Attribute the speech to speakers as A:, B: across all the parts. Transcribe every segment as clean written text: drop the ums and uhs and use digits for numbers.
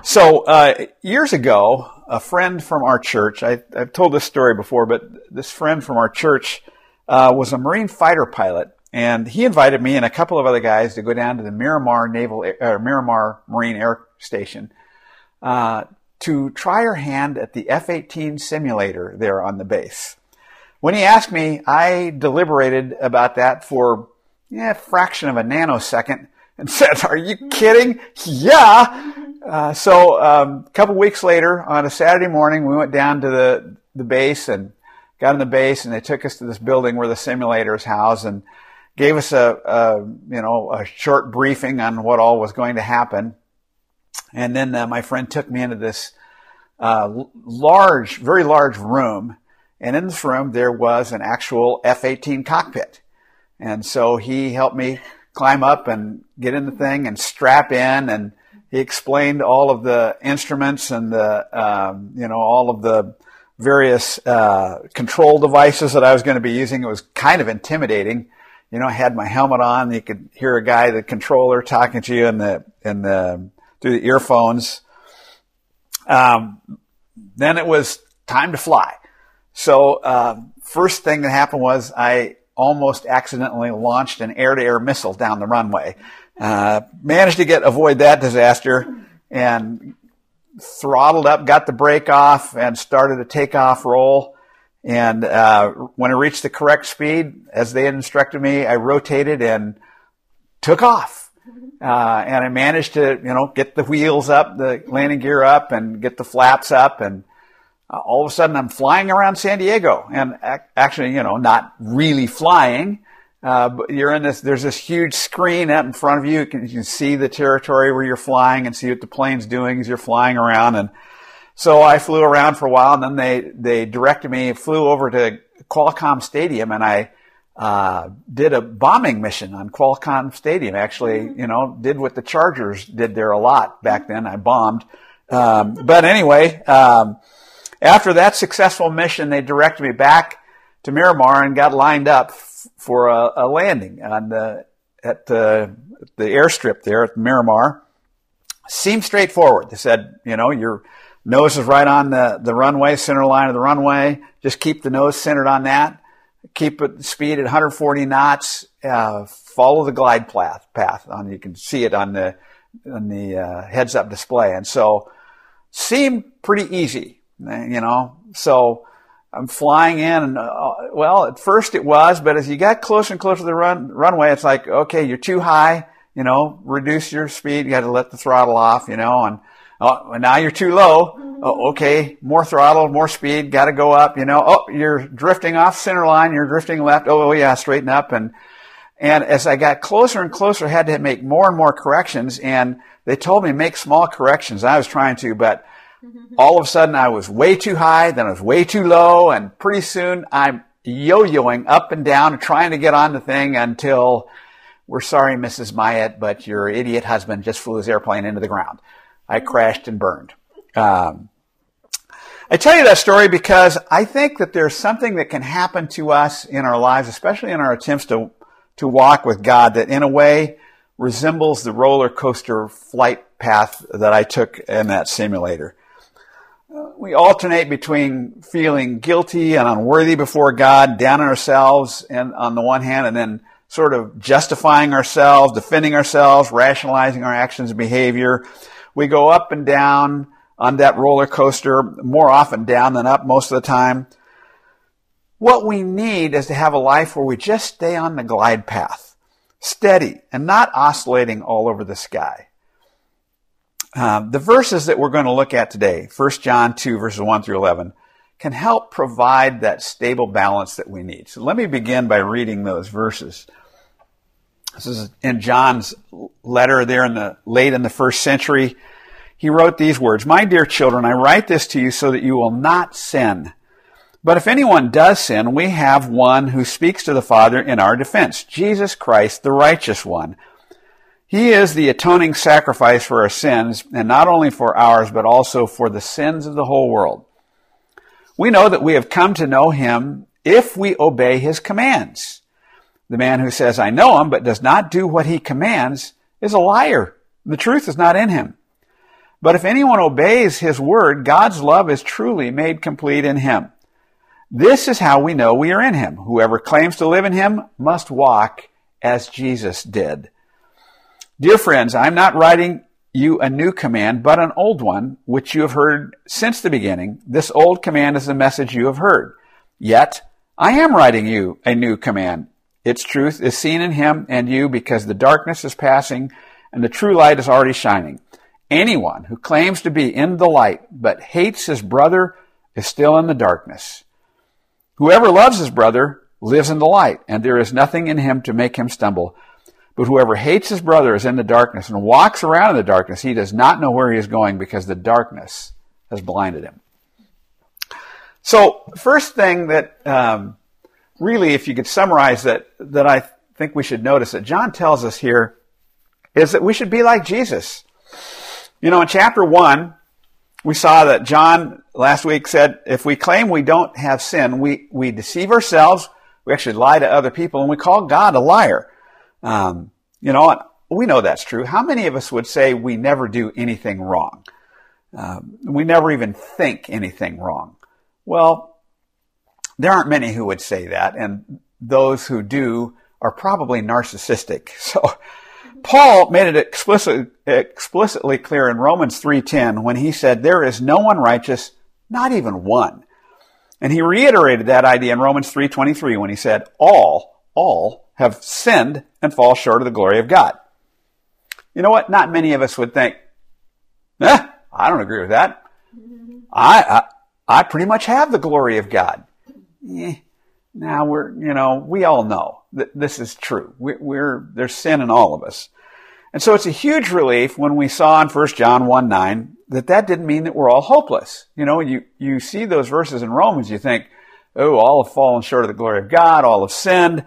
A: Years ago, a friend from our church, I've told this story before, but this friend from our church was a Marine fighter pilot, and he invited me and a couple of other guys to go down to the Miramar Miramar Marine Air Station to try our hand at the F-18 simulator there on the base. When he asked me, I deliberated about that for a fraction of a nanosecond and said, "Are you kidding?" Yeah. A couple weeks later, on a Saturday morning, we went down to the base and got in the base, and they took us to this building where the simulator is housed and gave us a short briefing on what all was going to happen. And then my friend took me into this very large room, and in this room there was an actual F-18 cockpit. And so he helped me climb up and get in the thing and strap in, and he explained all of the instruments and all of the various control devices that I was going to be using. It was kind of intimidating. I had my helmet on. You could hear a guy, the controller, talking to you through the earphones. Then it was time to fly. So first thing that happened was I almost accidentally launched an air-to-air missile down the runway. Managed to avoid that disaster and throttled up, got the brake off, and started a takeoff roll. And when I reached the correct speed, as they had instructed me, I rotated and took off. And I managed to, get the wheels up, the landing gear up, and get the flaps up, and all of a sudden I'm flying around San Diego, and actually, not really flying, but there's this huge screen out in front of you. You can see the territory where you're flying and see what the plane's doing as you're flying around. And so I flew around for a while, and then they directed me, flew over to Qualcomm Stadium, and I did a bombing mission on Qualcomm Stadium. Actually, did what the Chargers did there a lot back then. I bombed. But anyway, after that successful mission, they directed me back to Miramar and got lined up for a landing at the airstrip there at Miramar. Seemed straightforward. They said, your nose is right on the runway, center line of the runway. Just keep the nose centered on that. Keep the speed at 140 knots. Follow the glide path. You can see it on the heads-up display. And so, seemed pretty easy. So I'm flying in, and at first it was, but as you got closer and closer to the runway, it's like, okay, you're too high, reduce your speed, you got to let the throttle off, and now you're too low. Okay, more throttle, more speed, got to go up, you're drifting off center line, you're drifting left, straighten up, and as I got closer and closer, I had to make more and more corrections, and they told me make small corrections. I was trying to, but all of a sudden I was way too high, then I was way too low, and pretty soon I'm yo-yoing up and down and trying to get on the thing until, we're sorry, Mrs. Myatt, but your idiot husband just flew his airplane into the ground. I crashed and burned. I tell you that story because I think that there's something that can happen to us in our lives, especially in our attempts to walk with God, that in a way resembles the roller coaster flight path that I took in that simulator. We alternate between feeling guilty and unworthy before God, down on ourselves, and on the one hand, and then sort of justifying ourselves, defending ourselves, rationalizing our actions and behavior. We go up and down on that roller coaster, more often down than up most of the time. What we need is to have a life where we just stay on the glide path, steady, and not oscillating all over the sky. The verses that we're going to look at today, 1 John 2, verses 1 through 11, can help provide that stable balance that we need. So let me begin by reading those verses. This is in John's letter there late in the first century. He wrote these words, "My dear children, I write this to you so that you will not sin. But if anyone does sin, we have one who speaks to the Father in our defense, Jesus Christ, the righteous one. He is the atoning sacrifice for our sins, and not only for ours, but also for the sins of the whole world. We know that we have come to know him if we obey his commands. The man who says, 'I know him,' but does not do what he commands is a liar. The truth is not in him. But if anyone obeys his word, God's love is truly made complete in him. This is how we know we are in him. Whoever claims to live in him must walk as Jesus did. Dear friends, I'm not writing you a new command, but an old one, which you have heard since the beginning. This old command is the message you have heard. Yet, I am writing you a new command. Its truth is seen in him and you because the darkness is passing and the true light is already shining. Anyone who claims to be in the light but hates his brother is still in the darkness. Whoever loves his brother lives in the light, and there is nothing in him to make him stumble. But whoever hates his brother is in the darkness and walks around in the darkness. He does not know where he is going because the darkness has blinded him. So, first thing that really, if you could summarize that I think we should notice that John tells us here is that we should be like Jesus. You know, in chapter 1, we saw that John last week said, if we claim we don't have sin, we deceive ourselves, we actually lie to other people, and we call God a liar. You know, we know that's true. How many of us would say we never do anything wrong? We never even think anything wrong. Well, there aren't many who would say that, and those who do are probably narcissistic. So, Paul made it explicitly clear in Romans 3:10 when he said, there is no one righteous, not even one. And he reiterated that idea in Romans 3:23 when he said, all have sinned and fall short of the glory of God. You know what? Not many of us would think, I don't agree with that. I pretty much have the glory of God. Now we all know that this is true. There's sin in all of us. And so it's a huge relief when we saw in 1 John 1:9 that didn't mean that we're all hopeless. You know, you see those verses in Romans, you think, all have fallen short of the glory of God, all have sinned.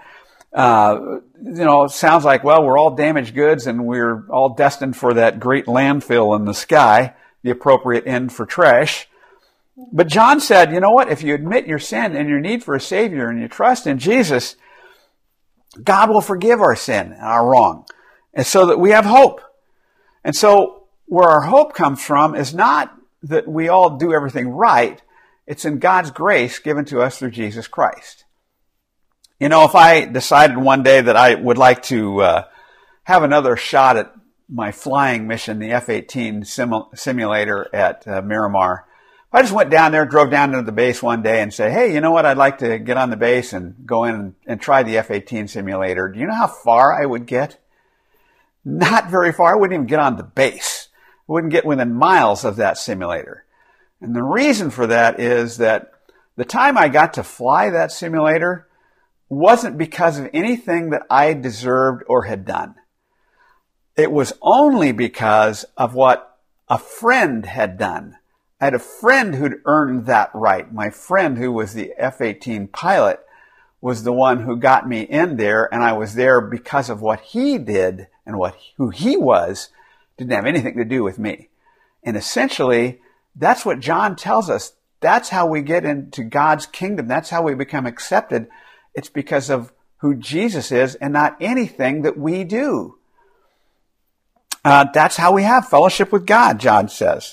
A: It sounds like, well, we're all damaged goods and we're all destined for that great landfill in the sky, the appropriate end for trash. But John said, you know what? If you admit your sin and your need for a Savior and you trust in Jesus, God will forgive our sin and our wrong. And so that we have hope. And so where our hope comes from is not that we all do everything right. It's in God's grace given to us through Jesus Christ. You know, if I decided one day that I would like to have another shot at my flying mission, the F-18 simulator at Miramar, if I just went down there, drove down to the base one day and say, hey, you know what, I'd like to get on the base and go in and try the F-18 simulator. Do you know how far I would get? Not very far. I wouldn't even get on the base. I wouldn't get within miles of that simulator. And the reason for that is that the time I got to fly that simulator wasn't because of anything that I deserved or had done. It was only because of what a friend had done. I had a friend who'd earned that right. My friend, who was the F-18 pilot, was the one who got me in there, and I was there because of what he did, and who he was didn't have anything to do with me. And essentially, that's what John tells us. That's how we get into God's kingdom. That's how we become accepted. It's because of who Jesus is and not anything that we do. That's how we have fellowship with God, John says.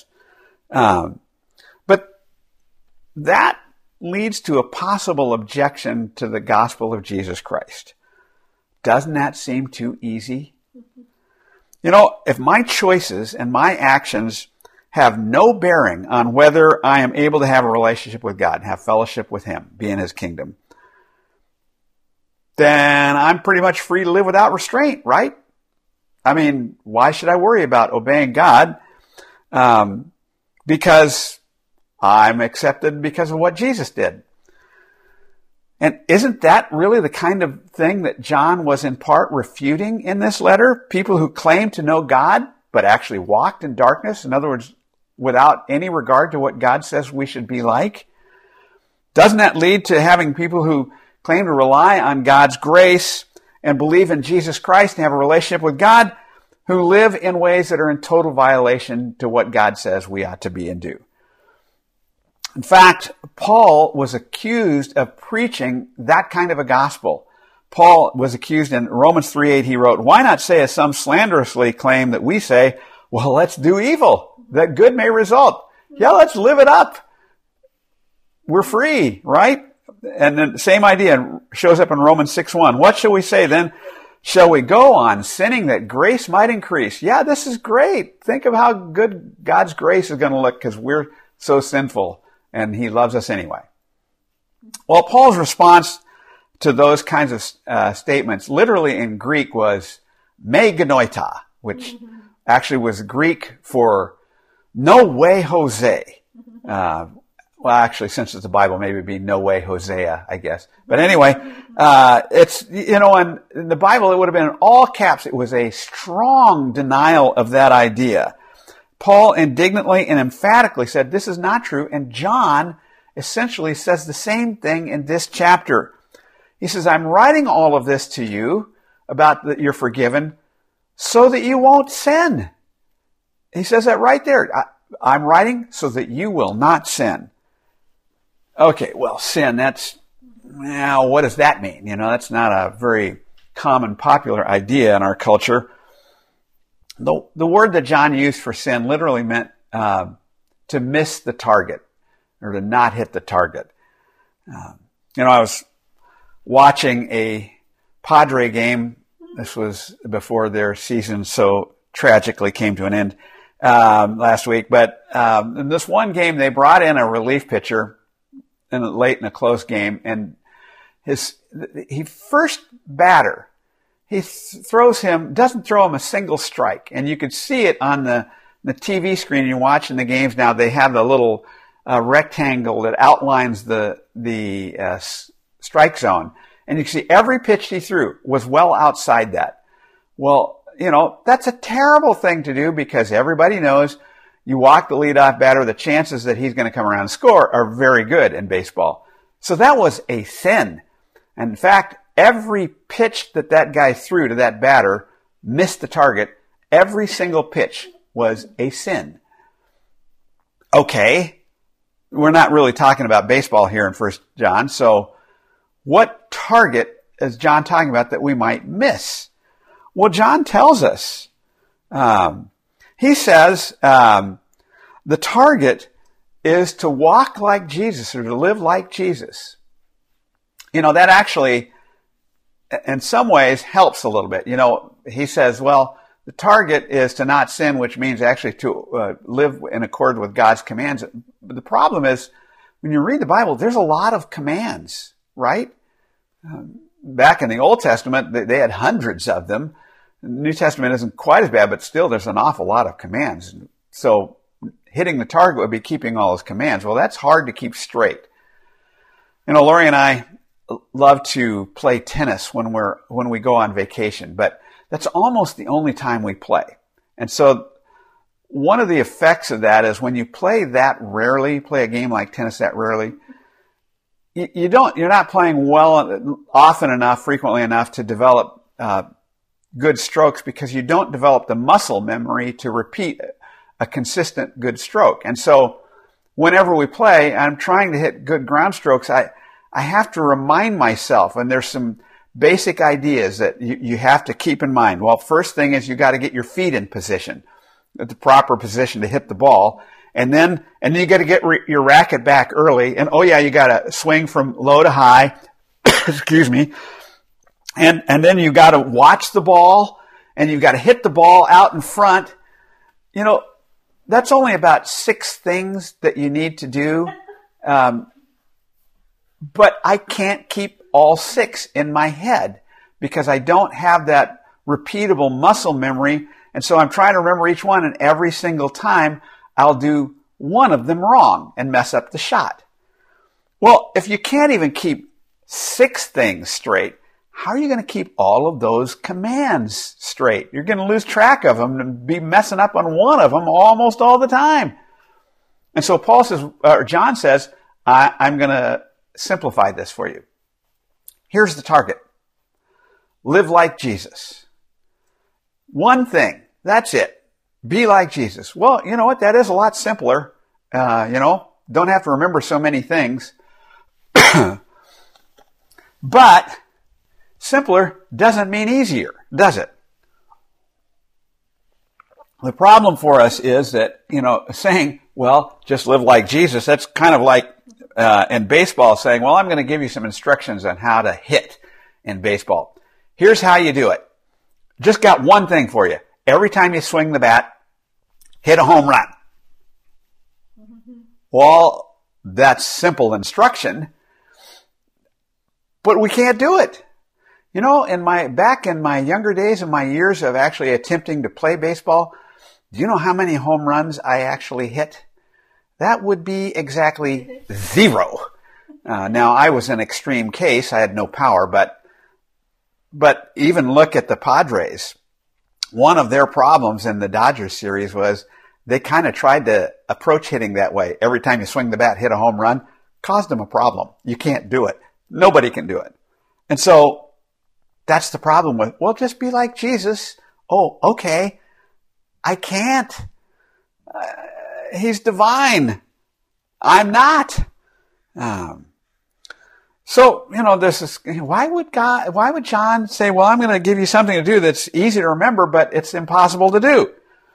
A: But that leads to a possible objection to the gospel of Jesus Christ. Doesn't that seem too easy? You know, if my choices and my actions have no bearing on whether I am able to have a relationship with God, have fellowship with Him, be in His kingdom, then I'm pretty much free to live without restraint, right? I mean, why should I worry about obeying God? Because I'm accepted because of what Jesus did. And isn't that really the kind of thing that John was in part refuting in this letter? People who claim to know God, but actually walked in darkness. In other words, without any regard to what God says we should be like. Doesn't that lead to having people who claim to rely on God's grace and believe in Jesus Christ and have a relationship with God, who live in ways that are in total violation to what God says we ought to be and do? In fact, Paul was accused of preaching that kind of a gospel. Paul was accused in Romans 3:8, he wrote, "Why not say, as some slanderously claim, that we say, well, let's do evil? that good may result. Yeah, let's live it up. We're free, right? And then the same idea shows up in Romans 6:1. What shall we say then? Shall we go on sinning that grace might increase? Yeah, this is great. Think of how good God's grace is going to look because we're so sinful and he loves us anyway. Well, Paul's response to those kinds of statements literally in Greek was me genoita, which actually was Greek for no way Jose. Well, actually, since it's the Bible, maybe it'd be no way Hosea, I guess. But anyway, it's, in the Bible, it would have been in all caps. It was a strong denial of that idea. Paul indignantly and emphatically said, this is not true. And John essentially says the same thing in this chapter. He says, I'm writing all of this to you about that you're forgiven so that you won't sin. He says that right there. I'm writing so that you will not sin. Okay, well, sin, what does that mean? That's not a very common, popular idea in our culture. The word that John used for sin literally meant to miss the target or to not hit the target. I was watching a Padre game. This was before their season so tragically came to an end last week. But in this one game, they brought in a relief pitcher late in a close game, and he first batter, doesn't throw him a single strike, and you could see it on the TV screen. You're watching the games now. They have the little rectangle that outlines the strike zone, and you can see every pitch he threw was well outside that. Well, that's a terrible thing to do because everybody knows you walk the leadoff batter, the chances that he's going to come around and score are very good in baseball. So that was a sin. And in fact, every pitch that guy threw to that batter missed the target. Every single pitch was a sin. Okay, we're not really talking about baseball here in 1 John. So what target is John talking about that we might miss? Well, John tells us. He says the target is to walk like Jesus or to live like Jesus. That actually, in some ways, helps a little bit. He says, well, the target is to not sin, which means actually to live in accord with God's commands. But the problem is, when you read the Bible, there's a lot of commands, right? Back in the Old Testament, they had hundreds of them. The New Testament isn't quite as bad, but still there's an awful lot of commands. So hitting the target would be keeping all those commands. Well, that's hard to keep straight. Lori and I love to play tennis when we go on vacation, but that's almost the only time we play. And so one of the effects of that is when you play that rarely, play a game like tennis that rarely, you're not playing well often enough, frequently enough to develop good strokes because you don't develop the muscle memory to repeat a consistent good stroke. And so whenever we play, I'm trying to hit good ground strokes. I have to remind myself, and there's some basic ideas that you have to keep in mind. Well, first thing is you got to get your feet in position, the proper position to hit the ball. And then you got to get your racket back early. And you got to swing from low to high. Excuse me. And then you got to watch the ball and you've got to hit the ball out in front. That's only about 6 things that you need to do. But I can't keep all 6 in my head because I don't have that repeatable muscle memory. And so I'm trying to remember each one, and every single time I'll do one of them wrong and mess up the shot. Well, if you can't even keep 6 things straight, how are you going to keep all of those commands straight? You're going to lose track of them and be messing up on one of them almost all the time. And so John says, I'm going to simplify this for you. Here's the target. Live like Jesus. One thing. That's it. Be like Jesus. Well, you know what? That is a lot simpler. Don't have to remember so many things. But simpler doesn't mean easier, does it? The problem for us is that, saying, well, just live like Jesus, that's kind of like in baseball saying, well, I'm going to give you some instructions on how to hit in baseball. Here's how you do it. Just got one thing for you. Every time you swing the bat, hit a home run. Well, that's simple instruction, but we can't do it. Back in my younger days, in my years of actually attempting to play baseball, do you know how many home runs I actually hit? That would be exactly 0. Now, I was an extreme case. I had no power, but even look at the Padres. One of their problems in the Dodgers series was they kind of tried to approach hitting that way. Every time you swing the bat, hit a home run, caused them a problem. You can't do it. Nobody can do it. And so that's the problem with, well, just be like Jesus. Oh, okay. I can't. He's divine. I'm not. This is, why would John say, well, I'm going to give you something to do that's easy to remember, but it's impossible to do?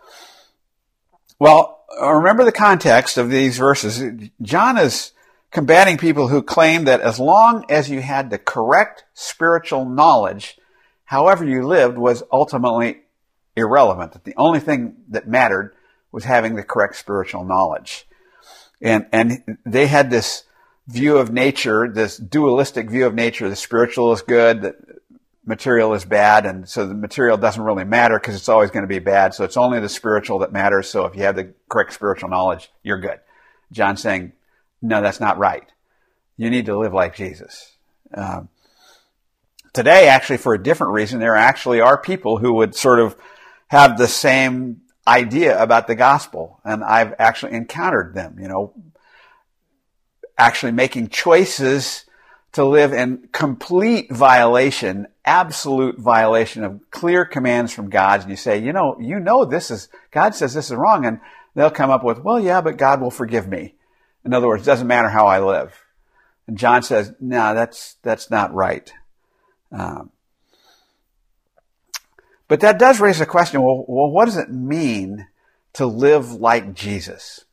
A: Well, remember the context of these verses. John is combating people who claim that as long as you had the correct spiritual knowledge, however you lived was ultimately irrelevant. That the only thing that mattered was having the correct spiritual knowledge. And they had this view of nature, this dualistic view of nature. The spiritual is good, the material is bad, and so the material doesn't really matter because it's always going to be bad. So it's only the spiritual that matters. So if you have the correct spiritual knowledge, you're good. John's saying, no, that's not right. You need to live like Jesus. Today, actually, for a different reason, there actually are people who would sort of have the same idea about the gospel. And I've actually encountered them, actually making choices to live in complete violation, absolute violation of clear commands from God. And you say, this is, God says this is wrong. And they'll come up with, well, yeah, but God will forgive me. In other words, it doesn't matter how I live. And John says, no, that's not right. But that does raise a question, well, what does it mean to live like Jesus?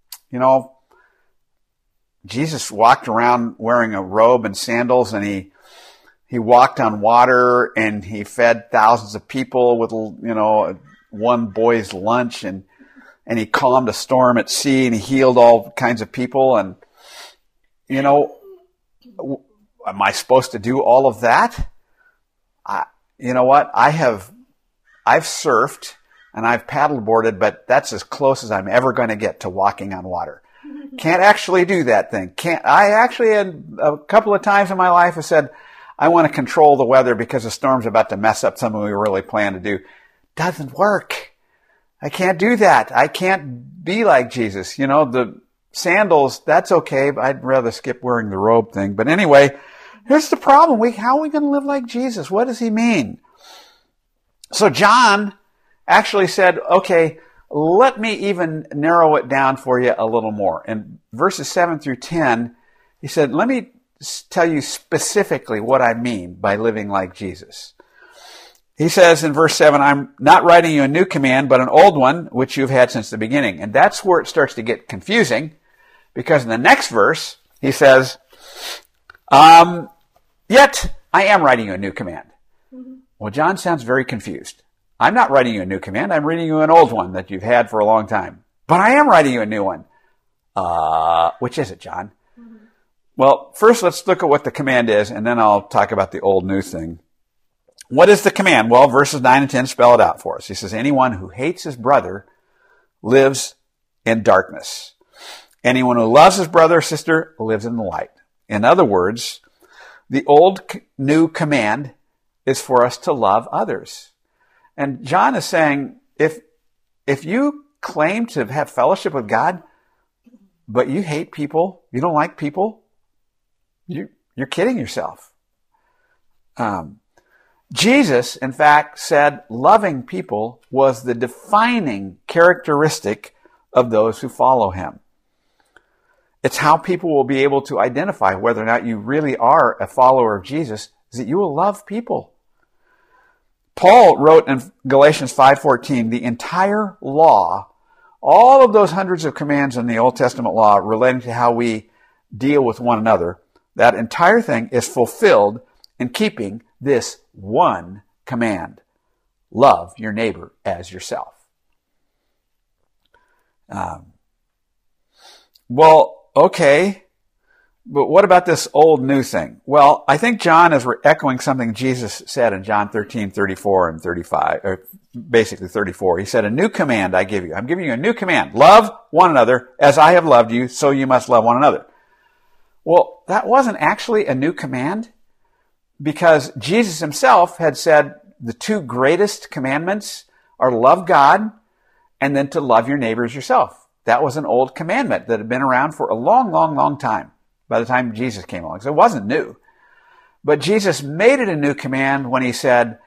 A: Jesus walked around wearing a robe and sandals, and he walked on water, and he fed thousands of people with, one boy's lunch, and he calmed a storm at sea, and he healed all kinds of people. And, am I supposed to do all of that? You know what? I've surfed and I've paddleboarded, but that's as close as I'm ever going to get to walking on water. Can't actually do that thing. I actually had a couple of times in my life have said, I want to control the weather because the storm's about to mess up something we really plan to do. Doesn't work. I can't do that. I can't be like Jesus. The sandals, that's okay, but I'd rather skip wearing the robe thing. But anyway, here's the problem. How are we going to live like Jesus? What does he mean? So John actually said, okay, let me even narrow it down for you a little more. In verses 7 through 10, he said, let me tell you specifically what I mean by living like Jesus. He says in verse 7, I'm not writing you a new command, but an old one, which you've had since the beginning. And that's where it starts to get confusing, because in the next verse, he says, yet I am writing you a new command. Well, John sounds very confused. I'm not writing you a new command. I'm reading you an old one that you've had for a long time. But I am writing you a new one. Which is it, John? Well, first let's look at what the command is, and then I'll talk about the old new thing. What is the command? Well, verses 9 and 10 spell it out for us. He says, anyone who hates his brother lives in darkness. Anyone who loves his brother or sister lives in the light. In other words, the old new command is for us to love others. And John is saying, if you claim to have fellowship with God, but you hate people, you don't like people, you're kidding yourself. Jesus, in fact, said loving people was the defining characteristic of those who follow him. It's how people will be able to identify whether or not you really are a follower of Jesus, is that you will love people. Paul wrote in Galatians 5:14, the entire law, all of those hundreds of commands in the Old Testament law relating to how we deal with one another, that entire thing is fulfilled in keeping this one command. Love your neighbor as yourself. Well, okay, but what about this old new thing? Well, I think John is echoing something Jesus said in John 13:34 and 35, or basically 34. He said, a new command I give you. I'm giving you a new command. Love one another as I have loved you, so you must love one another. Well, that wasn't actually a new command, because Jesus himself had said the two greatest commandments are to love God and then to love your neighbor as yourself. That was an old commandment that had been around for a long, long, long time by the time Jesus came along. So it wasn't new. But Jesus made it a new command when he said,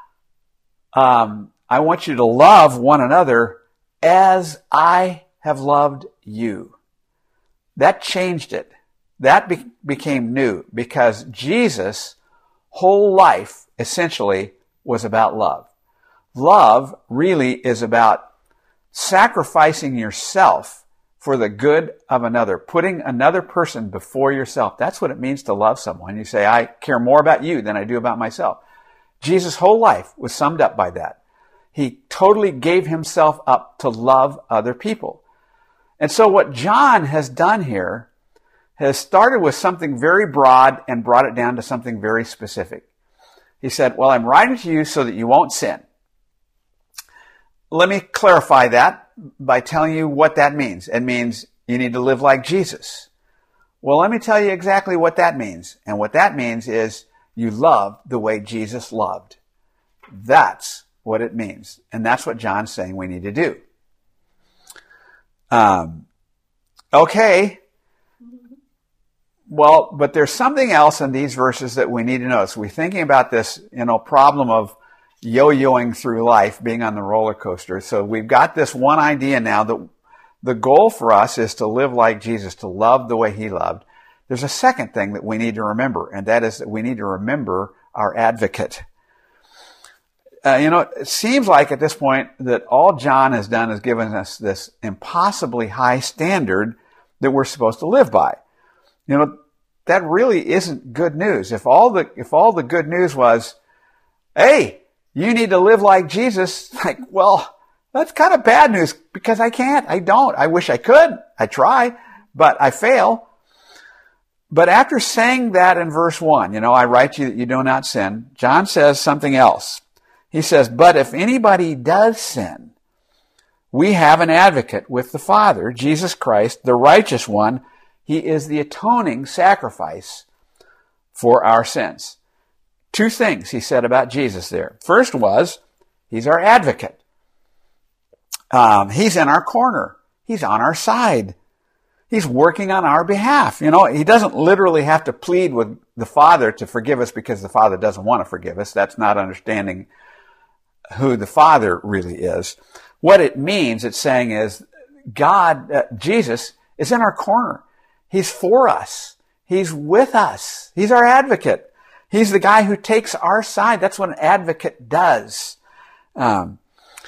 A: I want you to love one another as I have loved you. That changed it. That became new, because Jesus' whole life essentially was about love. Love really is about sacrificing yourself for the good of another, putting another person before yourself. That's what it means to love someone. You say, I care more about you than I do about myself. Jesus' whole life was summed up by that. He totally gave himself up to love other people. And so what John has done here has started with something very broad and brought it down to something very specific. He said, well, I'm writing to you so that you won't sin. Let me clarify that by telling you what that means. It means you need to live like Jesus. Well, let me tell you exactly what that means. And what that means is you love the way Jesus loved. That's what it means. And that's what John's saying we need to do. Okay. Well, but there's something else in these verses that we need to notice. We're thinking about this, problem of yo-yoing through life, being on the roller coaster. So we've got this one idea now that the goal for us is to live like Jesus, to love the way he loved. There's a second thing that we need to remember, and that is that we need to remember our advocate. It seems like at this point that all John has done is given us this impossibly high standard that we're supposed to live by. That really isn't good news. If all the good news was, hey, you need to live like Jesus, that's kind of bad news, because I can't. I don't. I wish I could. I try, but I fail. But after saying that in verse 1, I write to you that you do not sin, John says something else. He says, but if anybody does sin, we have an advocate with the Father, Jesus Christ, the righteous one. He is the atoning sacrifice for our sins. Two things he said about Jesus there. First was, he's our advocate. He's in our corner. He's on our side. He's working on our behalf. He doesn't literally have to plead with the Father to forgive us because the Father doesn't want to forgive us. That's not understanding who the Father really is. What it means, it's saying is, Jesus is in our corner. He's for us. He's with us. He's our advocate. He's the guy who takes our side. That's what an advocate does. When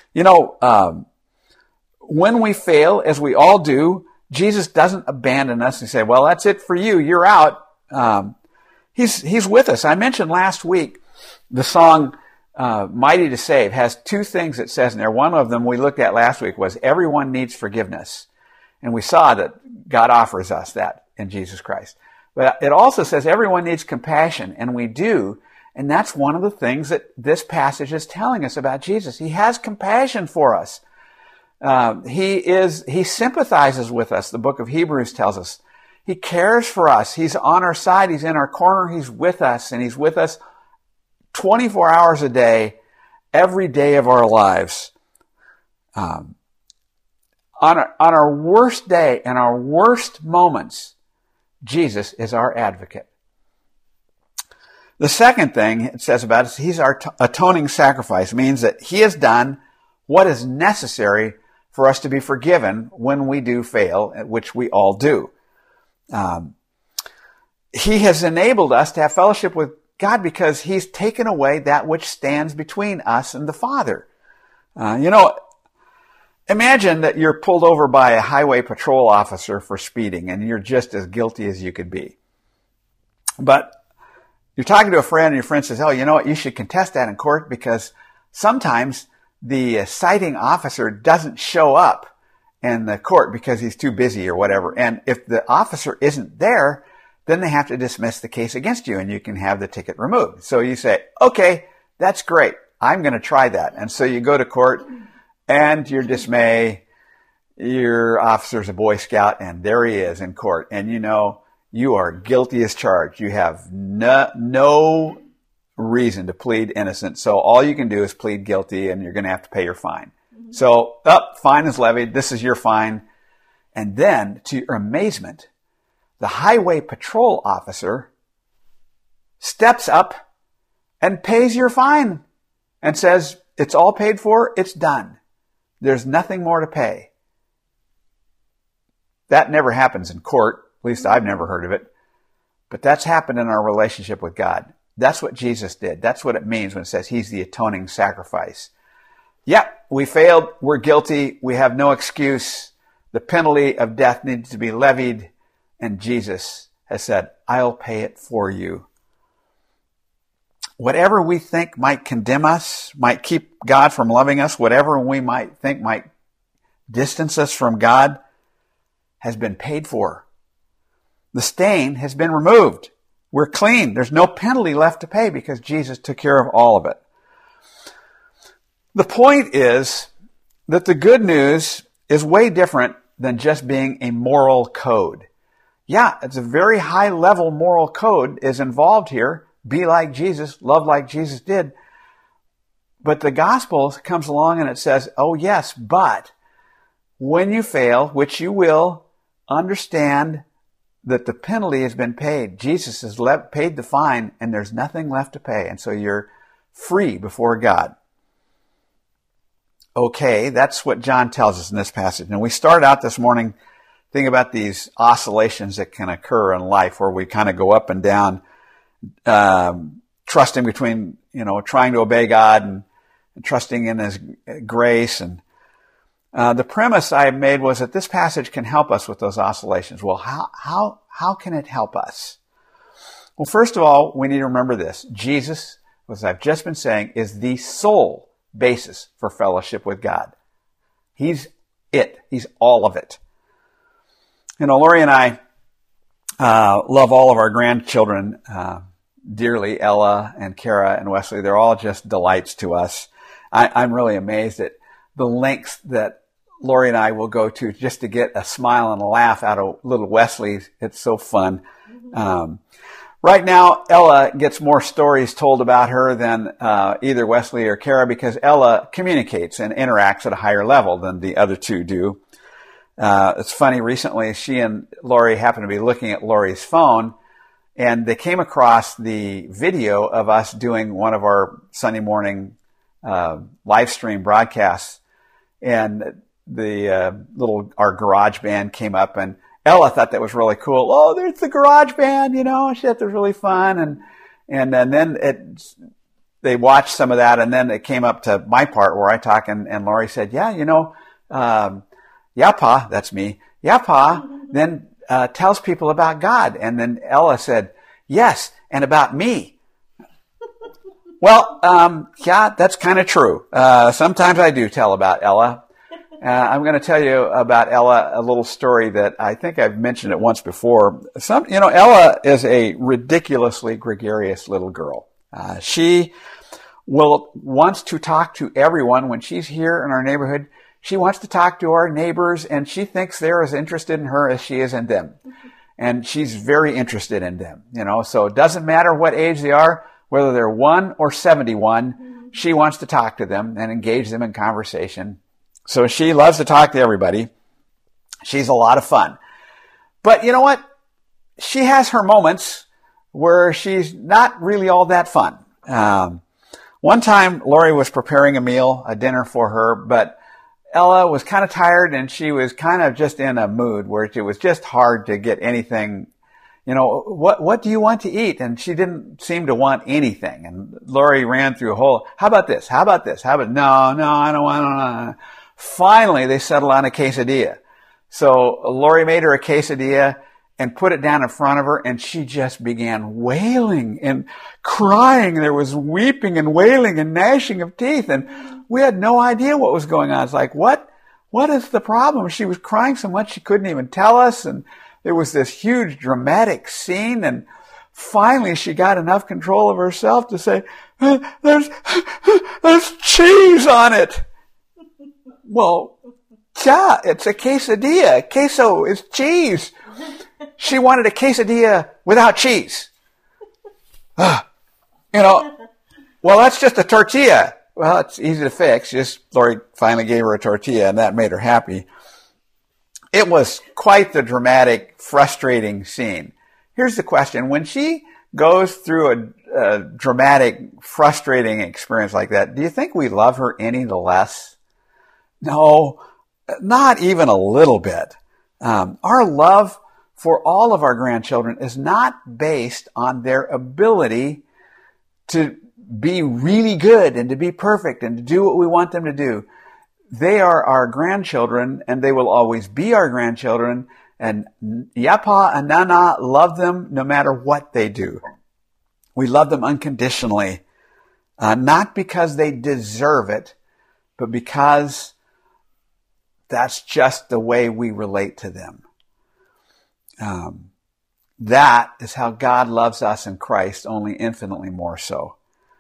A: we fail, as we all do, Jesus doesn't abandon us and say, well, that's it for you. You're out. He's with us. I mentioned last week the song Mighty to Save has two things it says in there. One of them we looked at last week was everyone needs forgiveness. And we saw that God offers us that in Jesus Christ. But it also says everyone needs compassion, and we do. And that's one of the things that this passage is telling us about Jesus. He has compassion for us. He sympathizes with us. The book of Hebrews tells us. He cares for us. He's on our side. He's in our corner. He's with us, and he's with us 24 hours a day, every day of our lives. On our worst day and our worst moments, Jesus is our advocate. The second thing it says about us, he's our atoning sacrifice, means that he has done what is necessary for us to be forgiven when we do fail, which we all do. He has enabled us to have fellowship with God because he's taken away that which stands between us and the Father. Imagine that you're pulled over by a highway patrol officer for speeding and you're just as guilty as you could be. But you're talking to a friend and your friend says, oh, you know what, you should contest that in court because sometimes the citing officer doesn't show up in the court because he's too busy or whatever. And if the officer isn't there, then they have to dismiss the case against you and you can have the ticket removed. So you say, okay, that's great. I'm going to try that. And so you go to court and to your dismay, your officer's a Boy Scout and there he is in court. And you are guilty as charged. You have no reason to plead innocent. So all you can do is plead guilty and you're going to have to pay your fine. Mm-hmm. So, fine is levied. This is your fine. And then, to your amazement, the highway patrol officer steps up and pays your fine and says, it's all paid for. It's done. There's nothing more to pay. That never happens in court. At least I've never heard of it. But that's happened in our relationship with God. That's what Jesus did. That's what it means when it says he's the atoning sacrifice. Yep, we failed. We're guilty. We have no excuse. The penalty of death needs to be levied. And Jesus has said, I'll pay it for you. Whatever we think might condemn us, might keep God from loving us, whatever we might think might distance us from God, has been paid for. The stain has been removed. We're clean. There's no penalty left to pay because Jesus took care of all of it. The point is that the good news is way different than just being a moral code. Yeah, it's a very high level moral code is involved here. Be like Jesus, love like Jesus did. But the gospel comes along and it says, oh yes, but when you fail, which you will, understand that the penalty has been paid. Jesus has paid the fine and there's nothing left to pay. And so you're free before God. Okay, that's what John tells us in this passage. And we start out this morning thinking about these oscillations that can occur in life where we kind of go up and down, trusting between, trying to obey God and trusting in His grace. And the premise I made was that this passage can help us with those oscillations. Well, how can it help us? Well, first of all, we need to remember this. Jesus, as I've just been saying, is the sole basis for fellowship with God. He's it. He's all of it. Lori and I love all of our grandchildren dearly, Ella and Kara and Wesley. They're all just delights to us. I'm really amazed at the lengths that Lori and I will go to just to get a smile and a laugh out of little Wesley. It's so fun. Right now, Ella gets more stories told about her than either Wesley or Kara because Ella communicates and interacts at a higher level than the other two do. It's funny, recently she and Lori happened to be looking at Lori's phone and they came across the video of us doing one of our Sunday morning live stream broadcasts. And our garage band came up and Ella thought that was really cool. Oh, there's the garage band, she thought that was really fun. And then they watched some of that and then it came up to my part where I talk and Lori said, yeah, Yapa, that's me, Yapa, then tells people about God. And then Ella said, yes, and about me. Well, yeah, that's kind of true. Sometimes I do tell about Ella. I'm going to tell you about Ella a little story that I think I've mentioned it once before. Ella is a ridiculously gregarious little girl. She wants to talk to everyone when she's here in our neighborhood. She wants to talk to our neighbors and she thinks they're as interested in her as she is in them. And she's very interested in them, so it doesn't matter what age they are, whether they're 1 or 71, she wants to talk to them and engage them in conversation. So she loves to talk to everybody. She's a lot of fun. But you know what? She has her moments where she's not really all that fun. One time, Lori was preparing a dinner for her, but Ella was kind of tired and she was kind of just in a mood where it was just hard to get anything what do you want to eat? And she didn't seem to want anything. And Lori ran through a whole, how about this? How about this? No, I don't want. Finally, they settled on a quesadilla. So Lori made her a quesadilla and put it down in front of her, and she just began wailing and crying. There was weeping and wailing and gnashing of teeth, and we had no idea what was going on. It's like, what is the problem? She was crying so much she couldn't even tell us, and there was this huge dramatic scene, and finally she got enough control of herself to say, there's cheese on it. Well, yeah, it's a quesadilla. Queso is cheese. She wanted a quesadilla without cheese. Well, that's just a tortilla. Well, it's easy to fix. Lori finally gave her a tortilla, and that made her happy. It was quite the dramatic, frustrating scene. Here's the question. When she goes through a dramatic, frustrating experience like that, do you think we love her any the less? No, not even a little bit. Our love for all of our grandchildren is not based on their ability to be really good and to be perfect and to do what we want them to do. They are our grandchildren, and they will always be our grandchildren, and Yapa and Nana love them no matter what they do. We love them unconditionally, not because they deserve it, but because that's just the way we relate to them. That is how God loves us in Christ, only infinitely more so.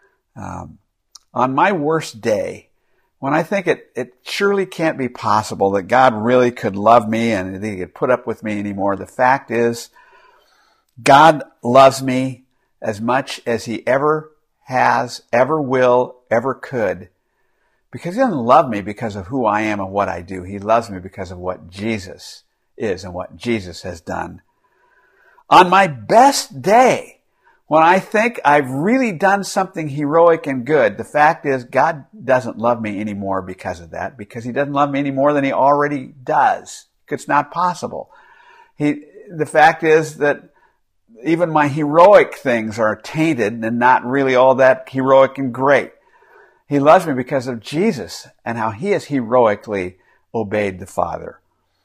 A: On my worst day, when I think it surely can't be possible that God really could love me and that he could put up with me anymore, the fact is, God loves me as much as he ever has, ever will, ever could. Because he doesn't love me because of who I am and what I do. He loves me because of what Jesus is and what Jesus has done. On my best day, when I think I've really done something heroic and good, the fact is God doesn't love me anymore because of that, because he doesn't love me any more than he already does. It's not possible. The fact is that even my heroic things are tainted and not really all that heroic and great. He loves me because of Jesus and how he has heroically obeyed the Father.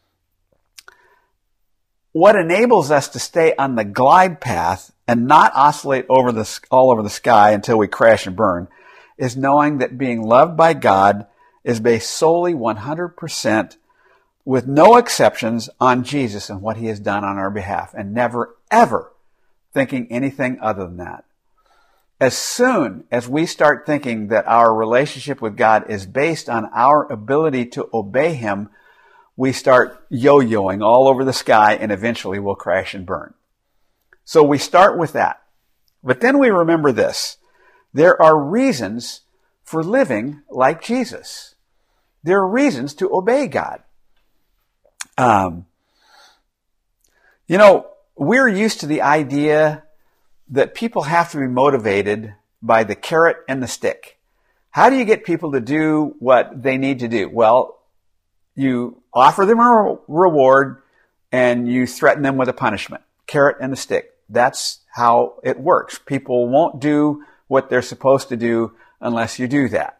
A: What enables us to stay on the glide path and not oscillate all over the sky until we crash and burn is knowing that being loved by God is based solely 100% with no exceptions on Jesus and what he has done on our behalf, and never, ever thinking anything other than that. As soon as we start thinking that our relationship with God is based on our ability to obey him, we start yo-yoing all over the sky, and eventually we'll crash and burn. So we start with that. But then we remember this. There are reasons for living like Jesus. There are reasons to obey God. We're used to the idea that people have to be motivated by the carrot and the stick. How do you get people to do what they need to do? Well, you offer them a reward and you threaten them with a punishment. Carrot and the stick. That's how it works. People won't do what they're supposed to do unless you do that.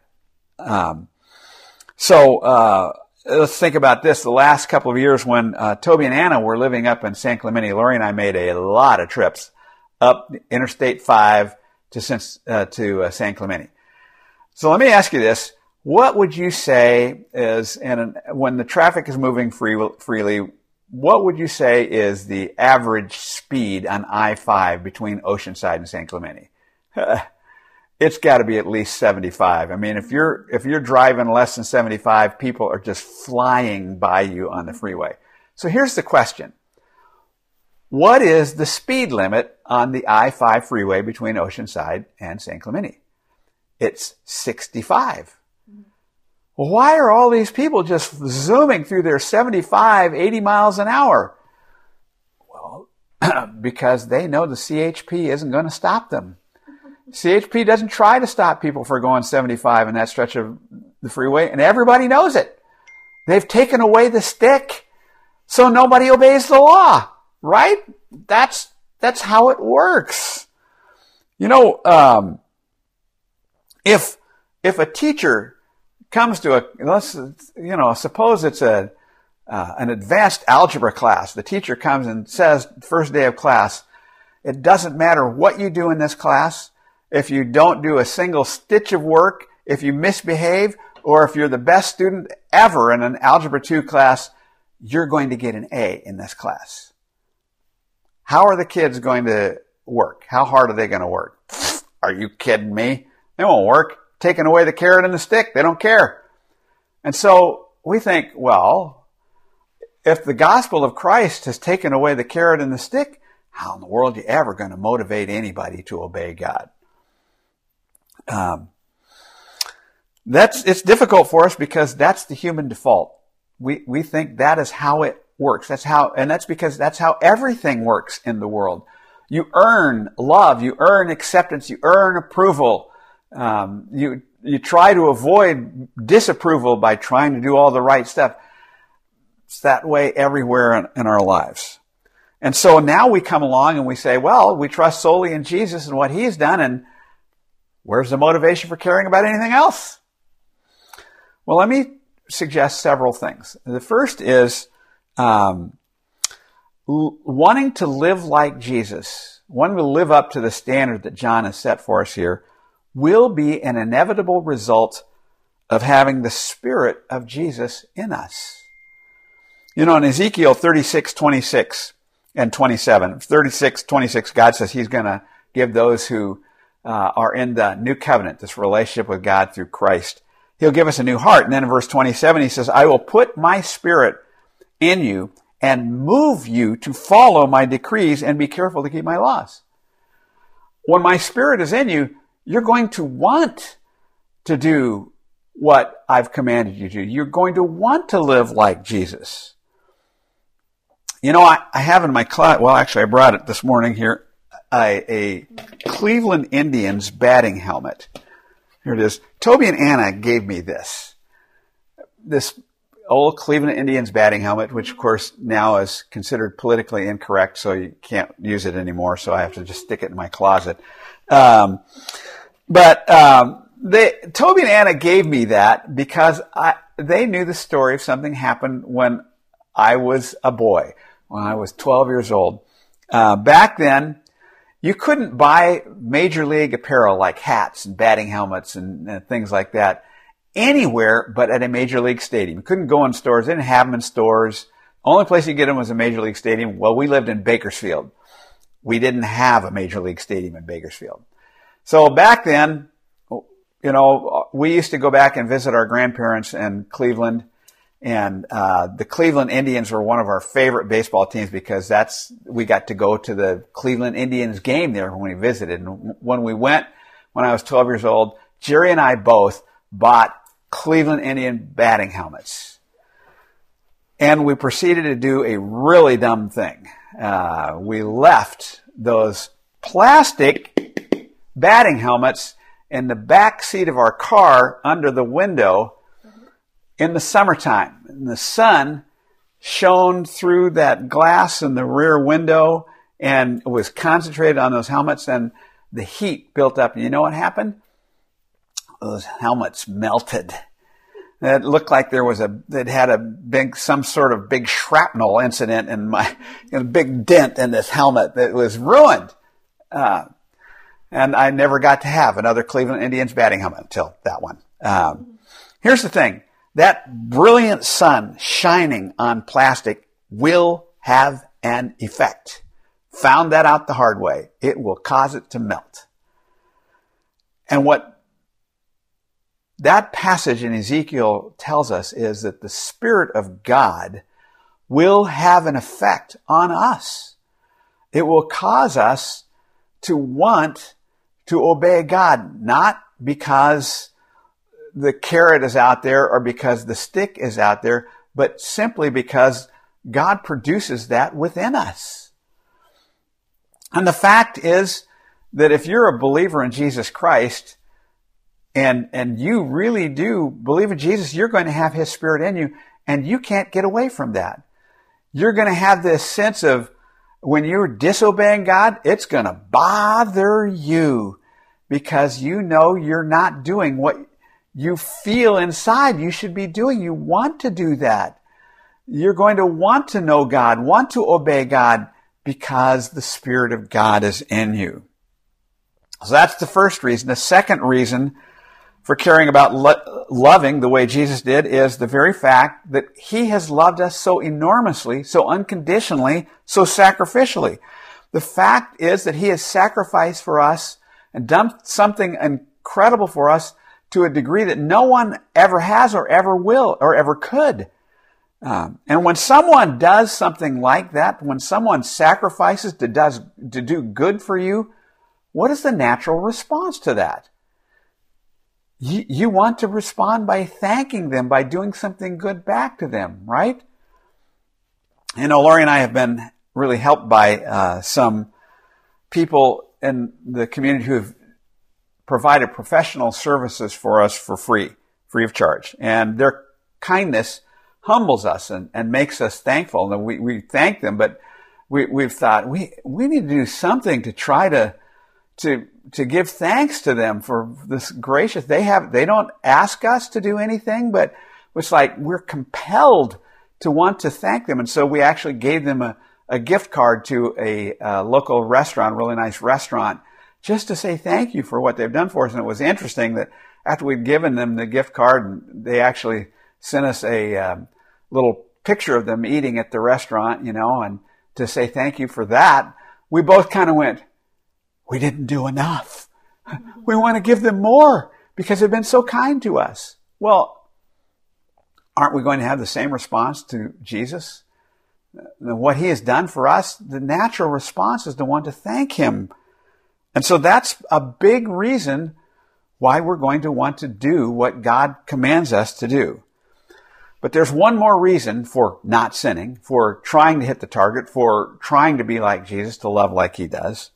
A: Let's think about this. The last couple of years when Toby and Anna were living up in San Clemente, Lori and I made a lot of trips up Interstate 5 to San Clemente. So let me ask you this. What would you say is, when the traffic is moving freely, what would you say is the average speed on I-5 between Oceanside and San Clemente? It's got to be at least 75. I mean, if you're driving less than 75, people are just flying by you on the freeway. So here's the question. What is the speed limit on the I-5 freeway between Oceanside and San Clemente? It's 65. Well, why are all these people just zooming through their 75, 80 miles an hour? Well, because they know the CHP isn't going to stop them. CHP doesn't try to stop people for going 75 in that stretch of the freeway, and everybody knows it. They've taken away the stick, so nobody obeys the law, right? That's That's how it works. If a teacher comes to suppose it's an advanced algebra class. The teacher comes and says, first day of class, it doesn't matter what you do in this class. If you don't do a single stitch of work, if you misbehave, or if you're the best student ever in an Algebra 2 class, you're going to get an A in this class. How are the kids going to work? How hard are they going to work? Are you kidding me? They won't work. Taking away the carrot and the stick. They don't care. And so we think, well, if the gospel of Christ has taken away the carrot and the stick, how in the world are you ever going to motivate anybody to obey God? It's difficult for us because that's the human default. We think that is how it works. That's because that's how everything works in the world. You earn love, you earn acceptance, you earn approval. You try to avoid disapproval by trying to do all the right stuff. It's that way everywhere in our lives. And so now we come along and we say, well, we trust solely in Jesus and what He's done, and where's the motivation for caring about anything else? Well, let me suggest several things. The first is wanting to live like Jesus, wanting to live up to the standard that John has set for us here, will be an inevitable result of having the Spirit of Jesus in us. In Ezekiel 36:26 and 27, 36:26, God says He's going to give those who are in the new covenant, this relationship with God through Christ, He'll give us a new heart. And then in verse 27, He says, I will put my Spirit in you and move you to follow my decrees and be careful to keep my laws. When my Spirit is in you, you're going to want to do what I've commanded you to do. You're going to want to live like Jesus. I have in my class, well, actually, I brought it this morning here, a Cleveland Indians batting helmet. Here it is. Toby and Anna gave me this old Cleveland Indians batting helmet, which of course now is considered politically incorrect, so you can't use it anymore, so I have to just stick it in my closet. Toby and Anna gave me that because they knew the story of something happened when I was a boy, when I was 12 years old. Back then, you couldn't buy major league apparel like hats and batting helmets and things like that anywhere but at a major league stadium. You couldn't go in stores. They didn't have them in stores. Only place you get them was a major league stadium. Well, we lived in Bakersfield. We didn't have a major league stadium in Bakersfield. So back then, we used to go back and visit our grandparents in Cleveland. And the Cleveland Indians were one of our favorite baseball teams because we got to go to the Cleveland Indians game there when we visited. And when we went, when I was 12 years old, Jerry and I both bought Cleveland Indian batting helmets. And we proceeded to do a really dumb thing. We left those plastic batting helmets in the back seat of our car under the window in the summertime. And the sun shone through that glass in the rear window and was concentrated on those helmets, and the heat built up. And you know what happened? Those helmets melted. It looked like it had some sort of big shrapnel incident in a big dent in this helmet that was ruined. And I never got to have another Cleveland Indians batting helmet until that one. Here's the thing. That brilliant sun shining on plastic will have an effect. Found that out the hard way. It will cause it to melt. And what that passage in Ezekiel tells us is that the Spirit of God will have an effect on us. It will cause us to want to obey God, not because the carrot is out there or because the stick is out there, but simply because God produces that within us. And the fact is that if you're a believer in Jesus Christ and you really do believe in Jesus, you're going to have His Spirit in you, and you can't get away from that. You're going to have this sense of When you're disobeying God, it's going to bother you because you know you're not doing what you feel inside you should be doing. You want to do that. You're going to want to know God, want to obey God because the Spirit of God is in you. So that's the first reason. The second reason for caring about loving the way Jesus did is the very fact that he has loved us so enormously, so unconditionally, so sacrificially. The fact is that he has sacrificed for us and done something incredible for us to a degree that no one ever has or ever will or ever could. And when someone does something like that, when someone sacrifices to do good for you, what is the natural response to that? You want to respond by thanking them, by doing something good back to them, right? You know, Lori and I have been really helped by some people in the community who have provided professional services for us for free of charge. And their kindness humbles us and makes us thankful. And we thank them, but we've thought we need to do something to try to give thanks to them for this gracious. They don't ask us to do anything, but it's like we're compelled to want to thank them. And so we actually gave them a gift card to a local restaurant, a really nice restaurant, just to say thank you for what they've done for us. And it was interesting that after we'd given them the gift card, they actually sent us a little picture of them eating at the restaurant, you know, and to say thank you for that. We both kind of went, we didn't do enough. We want to give them more because they've been so kind to us. Well, aren't we going to have the same response to Jesus? What he has done for us, the natural response is to want to thank him. And so that's a big reason why we're going to want to do what God commands us to do. But there's one more reason for not sinning, for trying to hit the target, for trying to be like Jesus, to love like he does.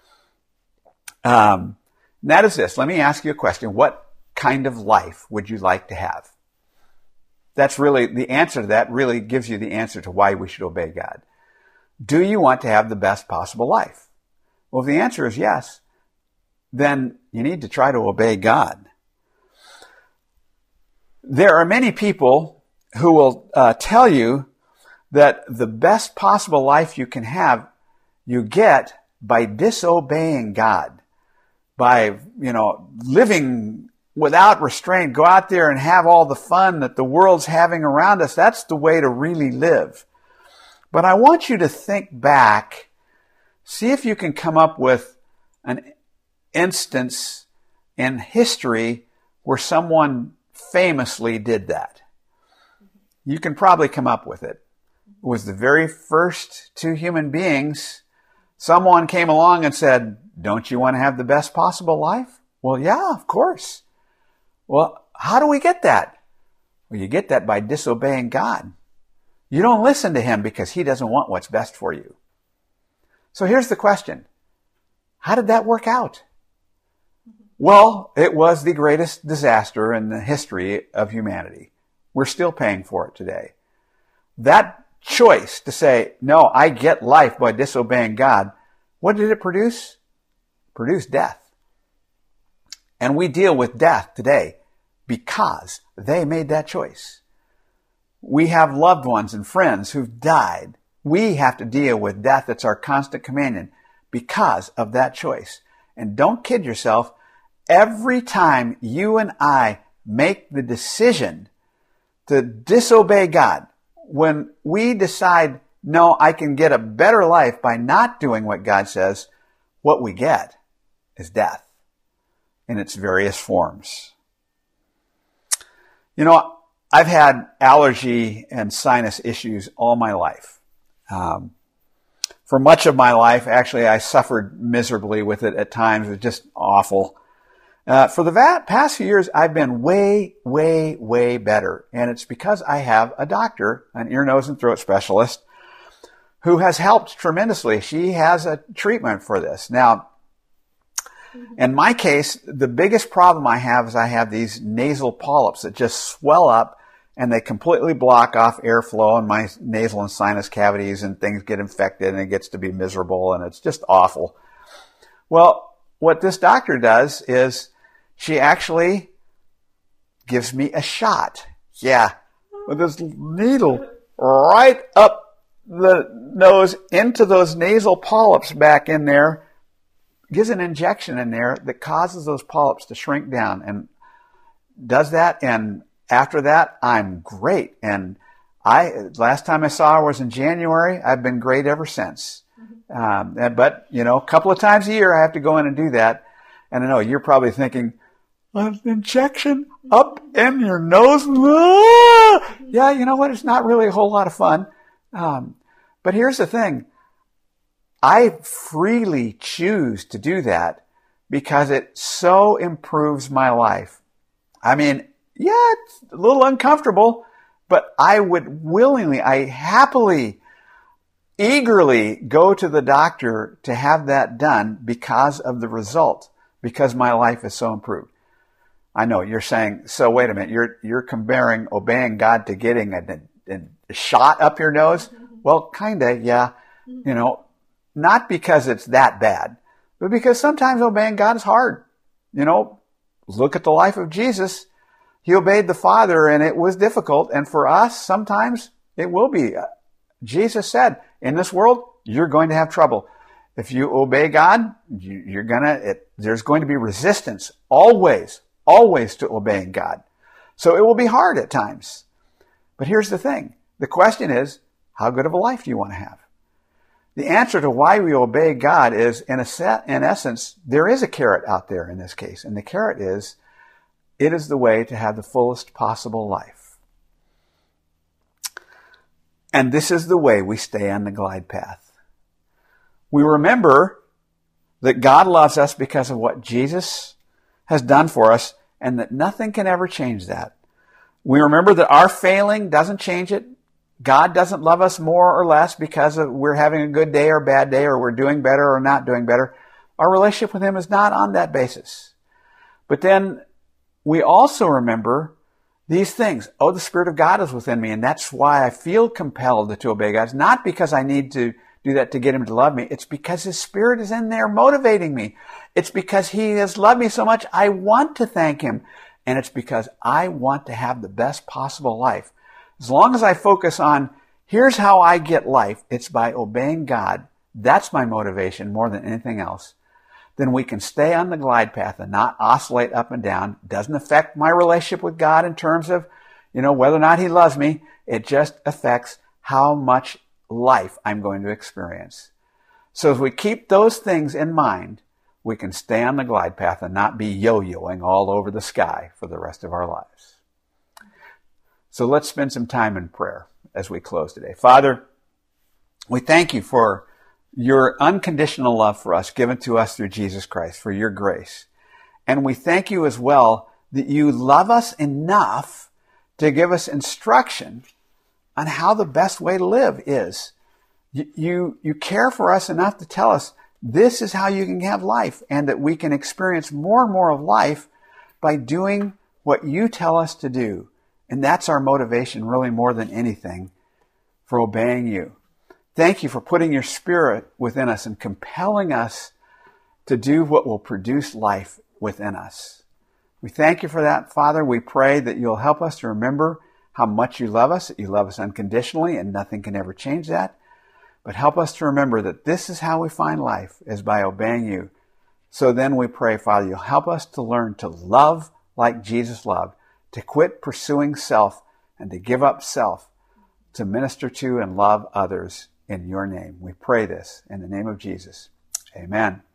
A: And that is this. Let me ask you a question. What kind of life would you like to have? That's really, the answer to that really gives you the answer to why we should obey God. Do you want to have the best possible life? Well, if the answer is yes, then you need to try to obey God. There are many people who will tell you that the best possible life you can have, you get by disobeying God. By, living without restraint, go out there and have all the fun that the world's having around us. That's the way to really live. But I want you to think back, see if you can come up with an instance in history where someone famously did that. You can probably come up with it. It was the very first two human beings. Someone came along and said, don't you want to have the best possible life? Well, yeah, of course. Well, how do we get that? Well, you get that by disobeying God. You don't listen to him because he doesn't want what's best for you. So here's the question. How did that work out? Well, it was the greatest disaster in the history of humanity. We're still paying for it today. That choice to say, no, I get life by disobeying God, what did it produce? Produced death. And we deal with death today because they made that choice. We have loved ones and friends who've died. We have to deal with death that's our constant companion because of that choice. And don't kid yourself, every time you and I make the decision to disobey God, when we decide, no, I can get a better life by not doing what God says, what we get is death in its various forms. I've had allergy and sinus issues all my life. For much of my life, actually, I suffered miserably with it at times. It was just awful. For the past few years, I've been way, way, way better. And it's because I have a doctor, an ear, nose, and throat specialist, who has helped tremendously. She has a treatment for this. Now, in my case, the biggest problem I have is I have these nasal polyps that just swell up and they completely block off airflow in my nasal and sinus cavities, and things get infected and it gets to be miserable and it's just awful. Well, what this doctor does is she actually gives me a shot. Yeah, with this needle right up the nose into those nasal polyps back in there, gives an injection in there that causes those polyps to shrink down and does that. And after that, I'm great. And last time I saw her was in January. I've been great ever since. But, a couple of times a year I have to go in and do that. And I know you're probably thinking, an injection up in your nose? Ah! Yeah, you know what? It's not really a whole lot of fun. But here's the thing. I freely choose to do that because it so improves my life. I mean, yeah, it's a little uncomfortable, but I would willingly, I happily, eagerly go to the doctor to have that done because of the result, because my life is so improved. I know you're saying, so wait a minute, you're comparing obeying God to getting a shot up your nose? Well, kinda, yeah. Not because it's that bad, but because sometimes obeying God is hard. Look at the life of Jesus. He obeyed the Father and it was difficult. And for us, sometimes it will be. Jesus said, in this world, you're going to have trouble. If you obey God, there's going to be resistance always to obeying God. So it will be hard at times. But here's the thing. The question is, how good of a life do you want to have? The answer to why we obey God is, in essence, there is a carrot out there in this case. And the carrot is, it is the way to have the fullest possible life. And this is the way we stay on the glide path. We remember that God loves us because of what Jesus has done for us, and that nothing can ever change that. We remember that our failing doesn't change it. God doesn't love us more or less because we're having a good day or bad day, or we're doing better or not doing better. Our relationship with Him is not on that basis. But then we also remember these things. Oh, the Spirit of God is within me, and that's why I feel compelled to obey God. It's not because I need to do that to get Him to love me. It's because His Spirit is in there motivating me. It's because He has loved me so much, I want to thank Him. And it's because I want to have the best possible life. As long as I focus on, here's how I get life, it's by obeying God. That's my motivation more than anything else. Then we can stay on the glide path and not oscillate up and down. It doesn't affect my relationship with God in terms of, whether or not He loves me. It just affects how much life I'm going to experience. So as we keep those things in mind, we can stay on the glide path and not be yo-yoing all over the sky for the rest of our lives. So let's spend some time in prayer as we close today. Father, we thank You for Your unconditional love for us, given to us through Jesus Christ, for Your grace. And we thank You as well that You love us enough to give us instruction on how the best way to live is. You care for us enough to tell us this is how you can have life, and that we can experience more and more of life by doing what You tell us to do. And that's our motivation, really more than anything, for obeying You. Thank You for putting Your Spirit within us and compelling us to do what will produce life within us. We thank You for that, Father. We pray that You'll help us to remember how much You love us, that You love us unconditionally, and nothing can ever change that. But help us to remember that this is how we find life, is by obeying You. So then we pray, Father, You'll help us to learn to love like Jesus loved, to quit pursuing self and to give up self, to minister to and love others in Your name. We pray this in the name of Jesus. Amen.